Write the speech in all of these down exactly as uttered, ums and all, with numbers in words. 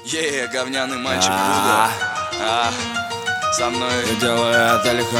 Е, говняный мальчик Буда. А, со мной Я делаю это легко.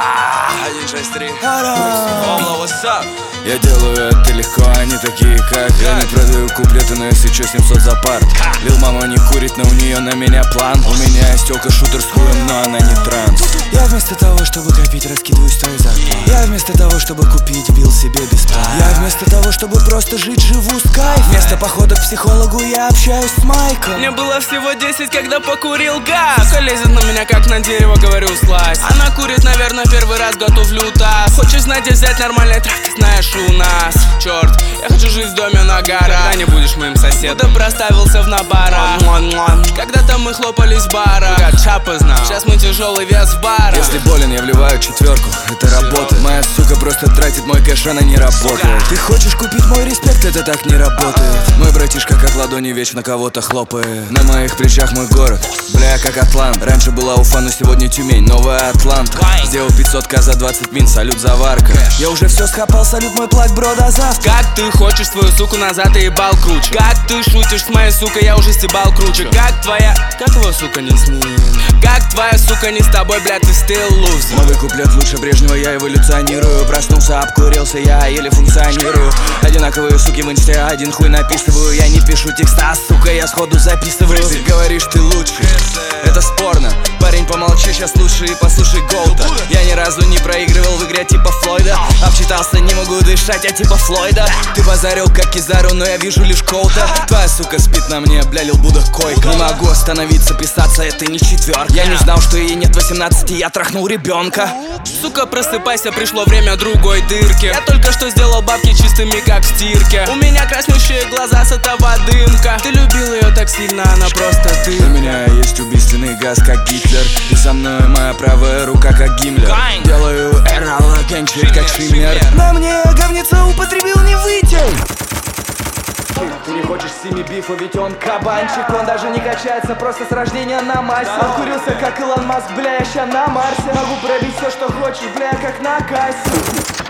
один шесть три. Омла, what's up? Я делаю это легко, они такие как я. Не продаю куплеты, но если чё, семьсот за парт. Лил мама не курит, но у нее на меня план. У меня есть тёлка шутер с хуем, но она не транс. Я вместо того, чтобы копить, раскидываю стой зарплат. Я вместо того, чтобы купить, бил себе бесплатно. Я вместо того, чтобы просто жить, живу с кайф. Вместо похода к психологу я общаюсь с Майком. Мне было всего десять, когда покурил газ. Сука лезет на меня, как на дерево, говорю слазь. Она курит, наверное, первый раз, готовлю таз. Хочешь знать, где взять нормальный трав, ты знаешь у нас. Черт, я хочу жить в доме на горах. Когда не будешь моим соседом, будто проставился в набара. Когда-то мы хлопались в барах, Чапа знал, сейчас мы тяжелый вес в барах. Если болен, я вливаю четверку, это работает. Моя сука просто тратит мой кэш, она не работает. Ты хочешь купить мой респект, это так не работает. Мой братишка как ладони вечно кого-то хлопает. На моих плечах мой город, бля, как Атлант. Раньше была Уфа, но сегодня Тюмень, новая Атланта. Сделал пятьсот ка за двадцать мин, салют заварка. Я уже все схапал, салют мой плаг, бро, до завтра. Как ты хочешь свою суку назад и ебал круче? Как ты шутишь с моей сукой, я уже стебал круче. Как твоя, как его сука не с ним? Как твоя сука не с тобой, блядь, ты still loser. Новый куплет лучше прежнего, я эволюционирую. Проснулся, обкурился, я еле функционирую. Одинаковые суки в инсте, один хуй написываю. Я не пишу текста, сука, я сходу записываю. Ты говоришь, ты лучший, это спорно. Парень, помолчи, сейчас лучше и послушай Голта. Я ни разу не проигрывал в игре типа Флойда. Обчитался, не могу дышать, я типа Флойда. Ты базарил как Кизару, но я вижу лишь Колта. Твоя сука спит на мне, бля, лил Буда койка. Не могу остановиться, писаться, это не четверка. Я не знал, что ей нет восемнадцати, я трахнул ребенка. Сука, просыпайся, пришло время другой дырки. Я только что сделал бабки чистыми, как в стирке. У меня краснющие глаза с этого дымка. Ты любил ее так сильно, она просто ты. У меня есть убийственный газ, как Гитлер. И со мной моя правая рука, как Гиммлер. Делаю эрала гэнчик, как Шиммер. На мне говнеца употребил, не вытел. Ты не хочешь с ними бифа, ведь он кабанчик. Он даже не качается, просто с рождения на массе. Обкурился, как Илон Маск, бля, я ща на Марсе. Могу пробить все, что хочешь, бля, как на кассе.